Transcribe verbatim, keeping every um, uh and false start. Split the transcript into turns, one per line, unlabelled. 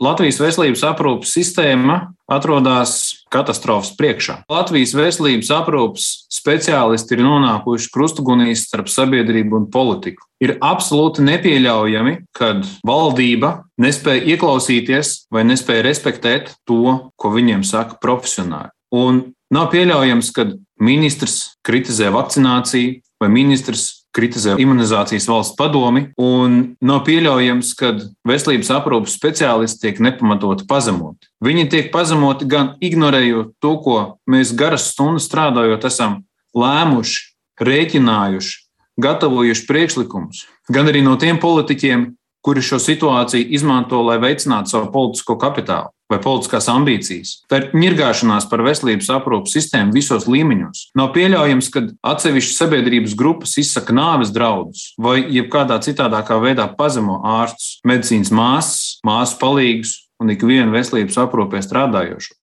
Latvijas veselības aprūpes sistēma atrodas katastrofas priekšā. Latvijas veselības aprūpes speciālisti ir nonākuši krustugunīs starp sabiedrību un politiku. Ir absolūti nepieļaujami, kad valdība nespēja ieklausīties vai nespēja respektēt to, ko viņiem saka profesionāļi. Un nav pieļaujams, kad ministrs kritizē vakcināciju vai ministrs kritizē imunizācijas valsts padomi, un nav pieļaujams, kad veselības aprūpes speciālisti tiek nepamatoti pazemoti. Viņi tiek pazemoti gan ignorējot to, ko mēs garas stundas strādājot esam lēmuši, rēķinājuši, gatavojuši priekšlikumus, gan arī no tiem politiķiem, kuri šo situāciju izmanto, lai veicinātu savu politisko kapitālu vai politiskās ambīcijas. Tā ir ņirgāšanās par veselības aprūpes sistēmu visos līmeņos. Nav pieļaujams, ka atsevišķas sabiedrības grupas izsaka nāves draudus vai jebkādā citādākā veidā pazemo ārstus, medicīnas māsas, māsu palīgus un ikvienu veselības aprūpē strādājošo.